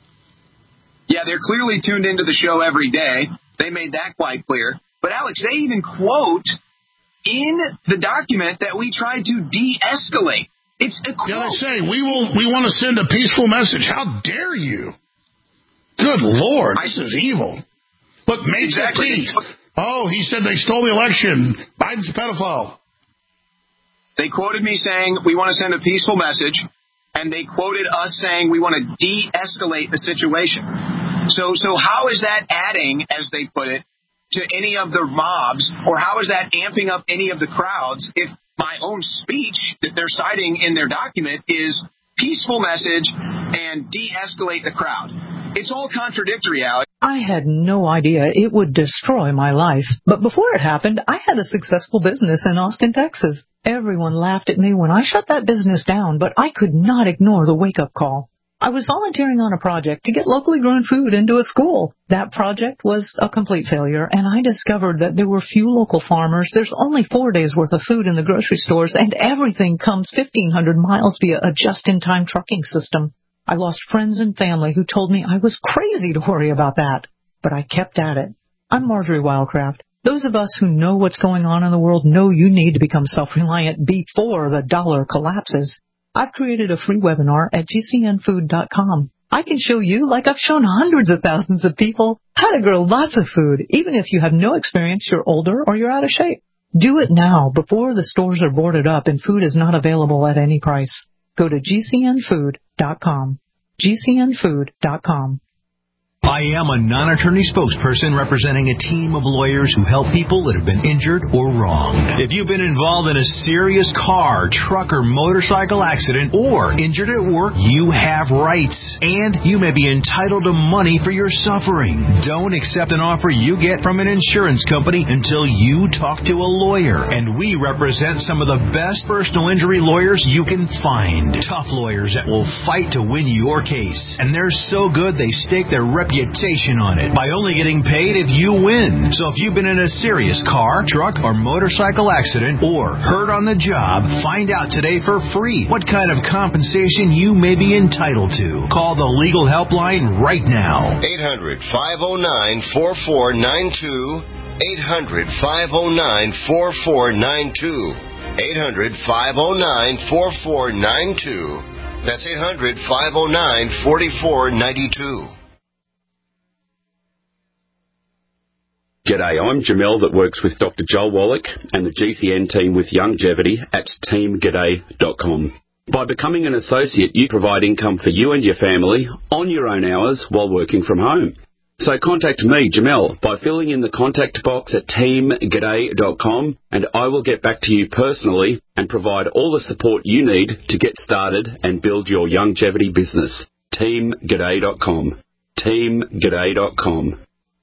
Yeah, they're clearly tuned into the show every day. They made that quite clear. But, Alex, they even quote in the document that we tried to de-escalate. It's a quote. Yeah, they say, we want to send a peaceful message. How dare you? Good Lord, this is evil. Look, May 15th. Oh, he said they stole the election. Biden's a pedophile. They quoted me saying, we want to send a peaceful message. And they quoted us saying, we want to de-escalate the situation. So how is that adding, as they put it, to any of the mobs, or how is that amping up any of the crowds if my own speech that they're citing in their document is peaceful message and de-escalate the crowd? It's all contradictory, Alex. I had no idea it would destroy my life. But before it happened, I had a successful business in Austin, Texas. Everyone laughed at me when I shut that business down, but I could not ignore the wake-up call. I was volunteering on a project to get locally grown food into a school. That project was a complete failure, and I discovered that there were few local farmers. There's only 4 days' worth of food in the grocery stores, and everything comes 1,500 miles via a just-in-time trucking system. I lost friends and family who told me I was crazy to worry about that, but I kept at it. I'm Marjorie Wildcraft. Those of us who know what's going on in the world know you need to become self-reliant before the dollar collapses. I've created a free webinar at GCNfood.com. I can show you, like I've shown hundreds of thousands of people, how to grow lots of food, even if you have no experience, you're older, or you're out of shape. Do it now before the stores are boarded up and food is not available at any price. Go to GCNfood.com. GCNfood.com. I am a non-attorney spokesperson representing a team of lawyers who help people that have been injured or wronged. If you've been involved in a serious car, truck, or motorcycle accident or injured at work, you have rights, and you may be entitled to money for your suffering. Don't accept an offer you get from an insurance company until you talk to a lawyer, and we represent some of the best personal injury lawyers you can find. Tough lawyers that will fight to win your case, and they're so good they stake their reputation reputation on it by only getting paid if you win. So if you've been in a serious car, truck, or motorcycle accident or hurt on the job, find out today for free what kind of compensation you may be entitled to. Call the legal helpline right now. 800-509-4492. 800-509-4492. 800-509-4492. That's 800-509-4492. G'day, I'm Jamel that works with Dr. Joel Wallach and the GCN team with Longevity at teamg'day.com. By becoming an associate, you provide income for you and your family on your own hours while working from home. So contact me, Jamel, by filling in the contact box at teamg'day.com, and I will get back to you personally and provide all the support you need to get started and build your longevity business. teamg'day.com. teamg'day.com.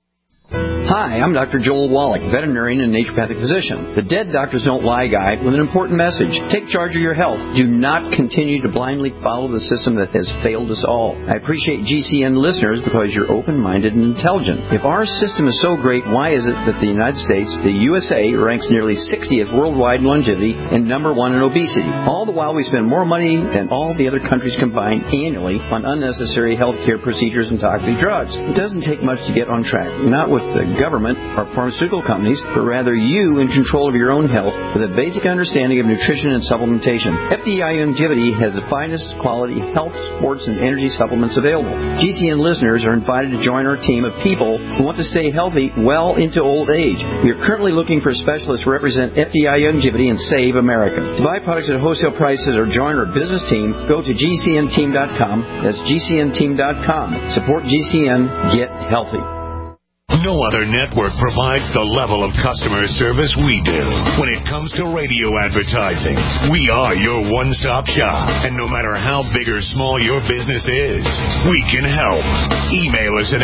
Hi, I'm Dr. Joel Wallach, veterinarian and naturopathic physician. The Dead Doctors Don't Lie guy with an important message. Take charge of your health. Do not continue to blindly follow the system that has failed us all. I appreciate GCN listeners because you're open-minded and intelligent. If our system is so great, why is it that the United States, the USA, ranks nearly 60th worldwide in longevity and number 1 in obesity? All the while we spend more money than all the other countries combined annually on unnecessary health care procedures and toxic drugs. It doesn't take much to get on track. Not with the government or pharmaceutical companies, but rather you in control of your own health with a basic understanding of nutrition and supplementation. FDI Longevity has the finest quality health, sports, and energy supplements available. GCN listeners are invited to join our team of people who want to stay healthy well into old age. We are currently looking for specialists to represent FDI Longevity and Save America. To buy products at wholesale prices or join our business team, go to GCNteam.com. That's GCNteam.com. Support GCN. Get healthy. No other network provides the level of customer service we do. When it comes to radio advertising, we are your one-stop shop. And no matter how big or small your business is, we can help. Email us at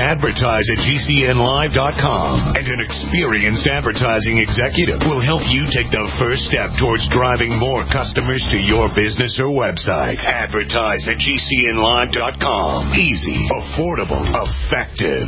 advertise@gcnlive.com, and an experienced advertising executive will help you take the first step towards driving more customers to your business or website. Advertise@gcnlive.com. Easy, affordable, effective.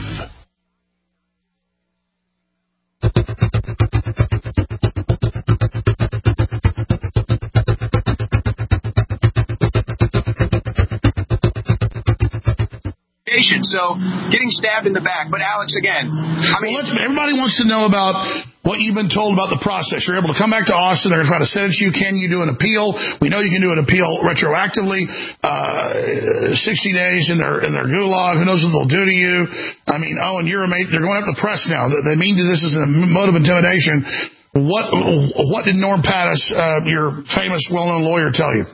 So, getting stabbed in the back. But, Alex, again, I mean... Well, everybody wants to know about what you've been told about the process. You're able to come back to Austin. They're going to try to send it to you. Can you do an appeal? We know you can do an appeal retroactively, 60 days in their gulag. Who knows what they'll do to you? I mean, and you're amazing. They're going after the press now. They mean this as a mode of intimidation. What did Norm Pattis, your famous, well-known lawyer, tell you?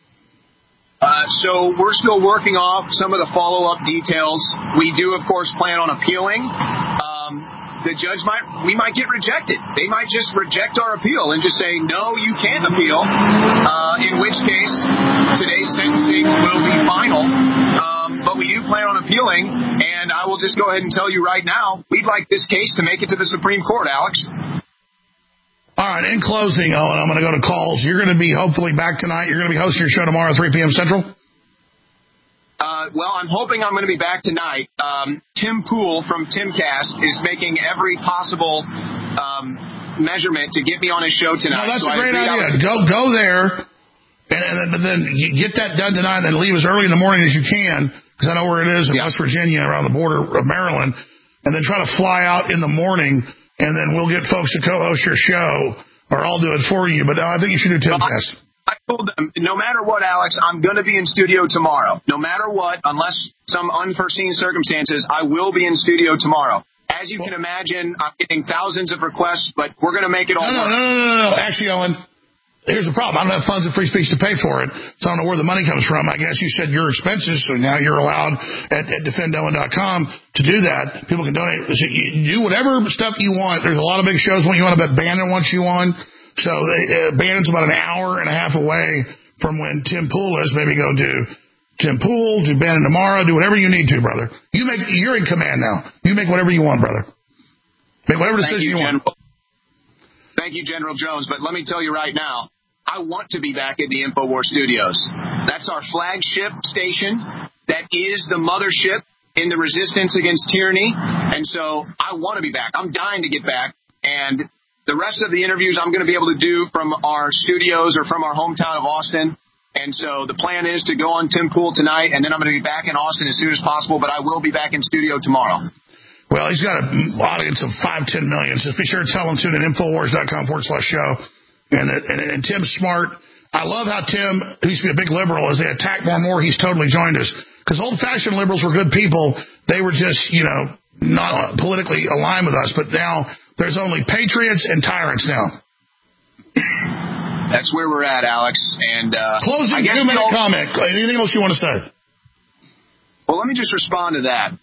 So we're still working off some of the follow-up details. We do, of course, plan on appealing. The judge we might get rejected. They might just reject our appeal and just say, no, you can't appeal, in which case today's sentencing will be final. But we do plan on appealing, and I will just go ahead and tell you right now, we'd like this case to make it to the Supreme Court, Alex. All right, in closing, Owen, I'm going to go to calls. You're going to be hopefully back tonight. You're going to be hosting your show tomorrow at 3 p.m. Central? Well, I'm hoping I'm going to be back tonight. Tim Pool from Timcast is making every possible measurement to get me on his show tonight. No, that's a great idea. Go there, and then get that done tonight, and then leave as early in the morning as you can, because I know where it is in West Virginia, around the border of Maryland, and then try to fly out in the morning. And then we'll get folks to co-host your show, or I'll do it for you. But I think you should do Timcast. I told them, no matter what, Alex, I'm going to be in studio tomorrow. No matter what, unless some unforeseen circumstances, I will be in studio tomorrow. As you can imagine, I'm getting thousands of requests, but we're going to make it all work. No. Actually, Owen, here's the problem. I don't have funds of free speech to pay for it, so I don't know where the money comes from. I guess you said your expenses, so now you're allowed at defendowen.com to do that. People can donate. So you do whatever stuff you want. There's a lot of big shows when you want. I bet Bannon wants you on. So Bannon's about an hour and a half away from when Tim Pool is. Maybe go do Tim Pool, do Bannon tomorrow, do whatever you need to, brother. You're in command now. You make whatever you want, brother. Make whatever decision you want. Thank you, General Jones. But let me tell you right now, I want to be back at the InfoWars studios. That's our flagship station. That is the mothership in the resistance against tyranny. And so I want to be back. I'm dying to get back. And the rest of the interviews I'm going to be able to do from our studios or from our hometown of Austin. And so the plan is to go on Tim Pool tonight, and then I'm going to be back in Austin as soon as possible, but I will be back in studio tomorrow. Well, he's got an audience of 5-10 million. So be sure to tell him to at Infowars.com/show. And Tim's smart. I love how Tim, who used to be a big liberal, as they attack more and more, he's totally joined us. Because old-fashioned liberals were good people. They were just, not politically aligned with us. But now there's only patriots and tyrants now. That's where we're at, Alex. And closing 2-minute comment. Anything else you want to say? Well, let me just respond to that.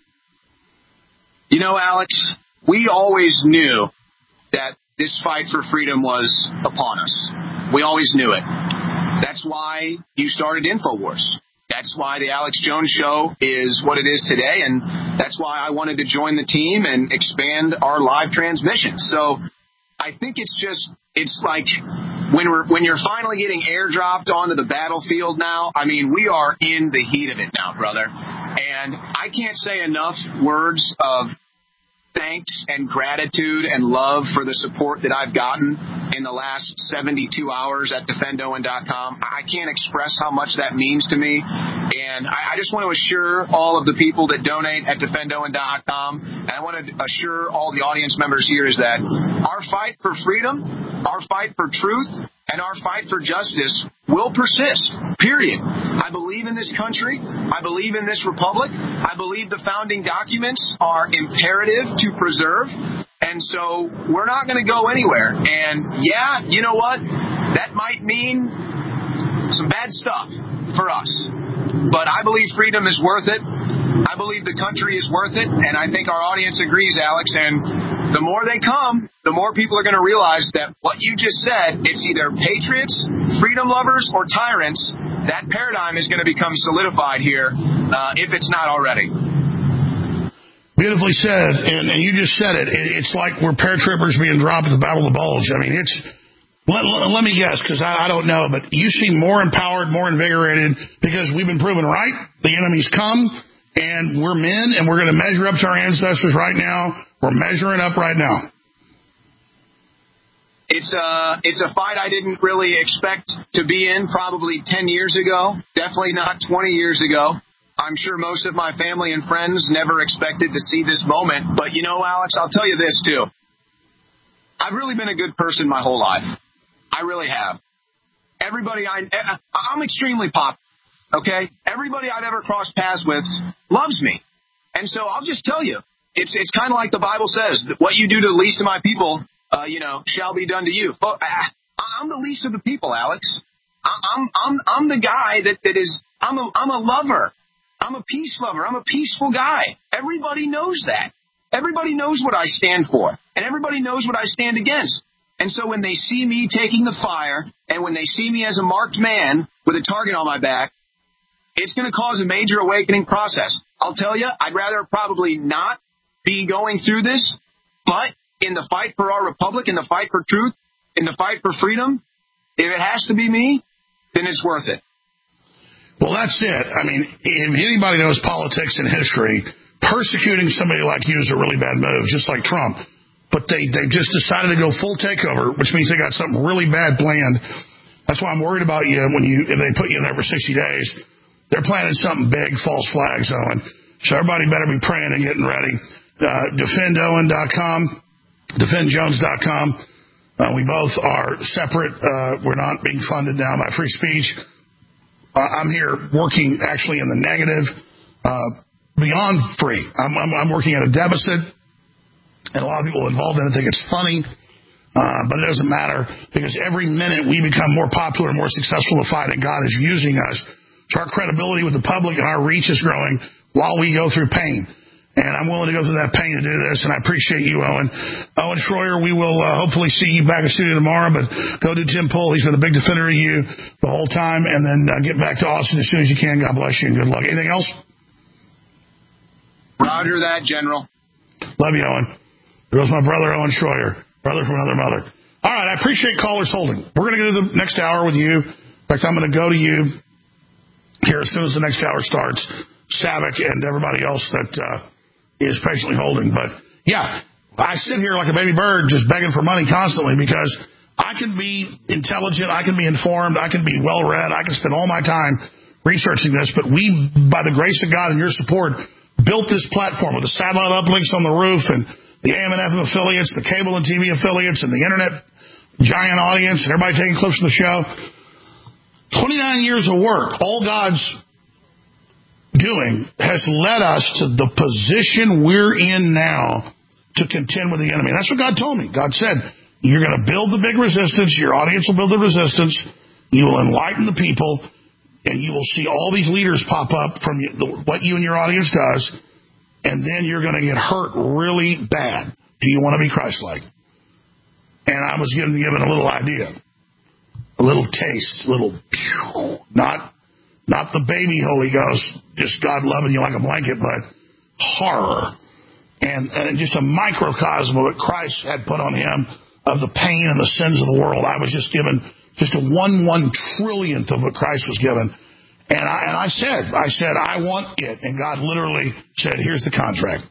Alex, we always knew that this fight for freedom was upon us. We always knew it. That's why you started InfoWars. That's why the Alex Jones Show is what it is today, and that's why I wanted to join the team and expand our live transmission. So I think it's like when you're finally getting airdropped onto the battlefield now, I mean, we are in the heat of it now, brother. And I can't say enough words of thanks and gratitude and love for the support that I've gotten in the last 72 hours at DefendOwen.com. I can't express how much that means to me. And I just want to assure all of the people that donate at DefendOwen.com, and I want to assure all the audience members here, is that our fight for freedom, our fight for truth, and our fight for justice will persist, period. I believe in this country. I believe in this republic. I believe the founding documents are imperative to preserve. And so we're not going to go anywhere. And, yeah, you know what? That might mean some bad stuff for us. But I believe freedom is worth it. I believe the country is worth it. And I think our audience agrees, Alex. And the more they come, the more people are going to realize that what you just said, it's either patriots, freedom lovers, or tyrants. That paradigm is going to become solidified here, if it's not already. Beautifully said, and you just said it. It's like we're paratroopers being dropped at the Battle of the Bulge. I mean, let me guess, because I don't know, but you seem more empowered, more invigorated, because we've been proven right. The enemy's come, and we're men, and we're going to measure up to our ancestors right now. We're measuring up right now. It's a fight I didn't really expect to be in probably 10 years ago, definitely not 20 years ago. I'm sure most of my family and friends never expected to see this moment. But, Alex, I'll tell you this, too. I've really been a good person my whole life. I really have. Everybody I'm extremely popular, okay? Everybody I've ever crossed paths with loves me. And so I'll just tell you, it's kind of like the Bible says, that what you do to the least of my people, shall be done to you. But I'm the least of the people, Alex. I'm the guy that is, I'm a lover. I'm a peace lover. I'm a peaceful guy. Everybody knows that. Everybody knows what I stand for. And everybody knows what I stand against. And so when they see me taking the fire, and when they see me as a marked man with a target on my back, it's going to cause a major awakening process. I'll tell you, I'd rather probably not be going through this, but in the fight for our republic, in the fight for truth, in the fight for freedom, if it has to be me, then it's worth it. Well, that's it. I mean, if anybody knows politics and history, persecuting somebody like you is a really bad move, just like Trump. But they've just decided to go full takeover, which means they got something really bad planned. That's why I'm worried about you if they put you in there for 60 days. They're planning something big, false flags, Owen. So everybody better be praying and getting ready. DefendOwen.com, DefendJones.com. We both are separate. We're not being funded now by free speech. I'm here working actually in the negative, beyond free. I'm working at a deficit, and a lot of people involved in it think it's funny, but it doesn't matter, because every minute we become more popular and more successful in the fight, and God is using us. So our credibility with the public and our reach is growing while we go through pain. And I'm willing to go through that pain to do this, and I appreciate you, Owen. Owen Schroyer, we will hopefully see you back in studio tomorrow, but go to Tim Pool. He's been a big defender of you the whole time, and then get back to Austin as soon as you can. God bless you, and good luck. Anything else? Roger that, General. Love you, Owen. There goes my brother, Owen Schroyer, brother from another mother. All right, I appreciate callers holding. We're going to go to the next hour with you. In fact, I'm going to go to you here as soon as the next hour starts. Savick and everybody else that is patiently holding. But, yeah, I sit here like a baby bird just begging for money constantly because I can be intelligent, I can be informed, I can be well-read, I can spend all my time researching this, but we, by the grace of God and your support, built this platform with the satellite uplinks on the roof and the AM and FM affiliates, the cable and TV affiliates, and the internet giant audience, and everybody taking clips from the show. 29 years of work, all God's doing, has led us to the position we're in now to contend with the enemy. And that's what God told me. God said, you're going to build the big resistance, your audience will build the resistance, you will enlighten the people, and you will see all these leaders pop up from what you and your audience does, and then you're going to get hurt really bad. Do you want to be Christ-like? And I was given a little idea, a little taste, not the baby Holy Ghost, just God loving you like a blanket, but horror. And just a microcosm of what Christ had put on him of the pain and the sins of the world. I was just given just a 1/1 trillionth of what Christ was given. And I said, I want it. And God literally said, here's the contract.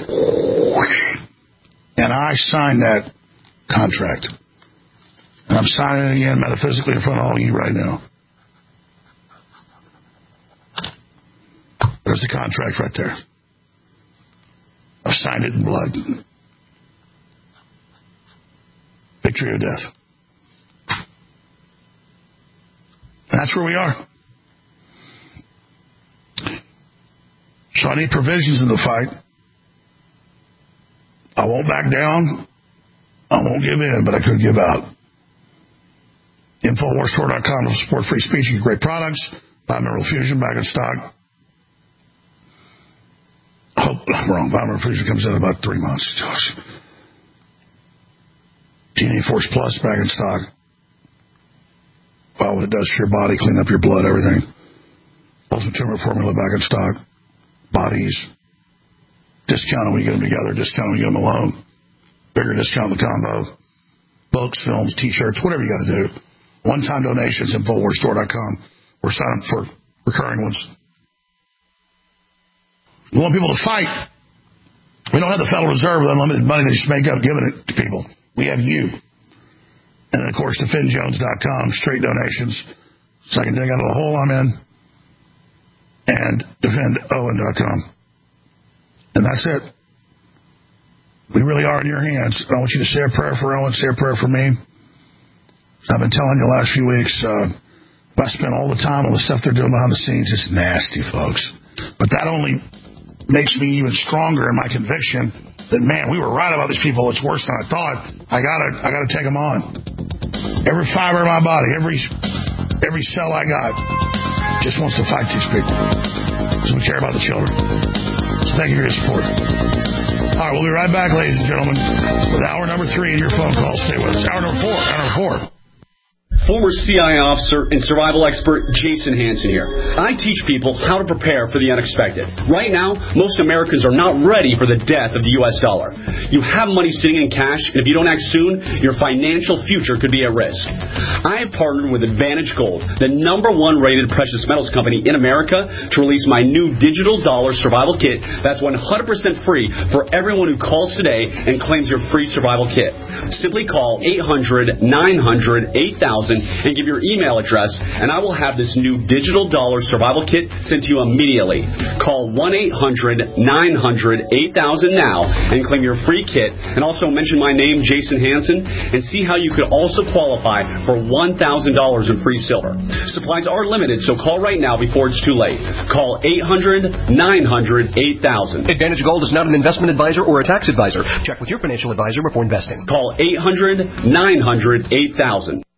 And I signed that contract. And I'm signing it again metaphysically in front of all of you right now. There's the contract right there. I've signed it in blood. Victory or death. And that's where we are. So I need provisions in the fight. I won't back down. I won't give in, but I could give out. InfoWarsStore.com to support free speech and great products. Biomineral Fusion back in stock. Hope I'm wrong. Biomineral Fusion comes in about 3 months. Josh. DNA Force Plus back in stock. Wow, what it does for your body, clean up your blood, everything. Ultimate Turmeric Formula back in stock. Bodies. Discount when you get them together. Discount when you get them alone. Bigger discount in the combo. Books, films, T-shirts, whatever you got to do. One-time donations, InfoWarsStore.com. We're signing up for recurring ones. We want people to fight. We don't have the Federal Reserve with unlimited money they just make up giving it to people. We have you. And then, of course, DefendJones.com, straight donations, so I can dig out of the hole I'm in. And DefendOwen.com. And that's it. We really are in your hands. I want you to say a prayer for Owen, say a prayer for me. I've been telling you the last few weeks, if I spend all the time on the stuff they're doing behind the scenes, it's nasty, folks. But that only makes me even stronger in my conviction that, man, we were right about these people. It's worse than I thought. I gotta take them on. Every fiber in my body, every cell I got just wants to fight these people. So we care about the children. So thank you for your support. All right, we'll be right back, ladies and gentlemen, with hour number 3 and your phone calls. Stay with us. Hour number 4. Former CIA officer and survival expert Jason Hansen here. I teach people how to prepare for the unexpected. Right now, most Americans are not ready for the death of the U.S. dollar. You have money sitting in cash, and if you don't act soon, your financial future could be at risk. I have partnered with Advantage Gold, the #1 rated precious metals company in America, to release my new digital dollar survival kit that's 100% free for everyone who calls today and claims your free survival kit. Simply call 800-900-8000 and give your email address, and I will have this new digital dollar survival kit sent to you immediately. Call 1-800-900-8000 now and claim your free kit, and also mention my name, Jason Hansen, and see how you could also qualify for $1,000 in free silver. Supplies are limited, so call right now before it's too late. Call 800-900-8000. Advantage Gold is not an investment advisor or a tax advisor. Check with your financial advisor before investing. Call 800-900-8000.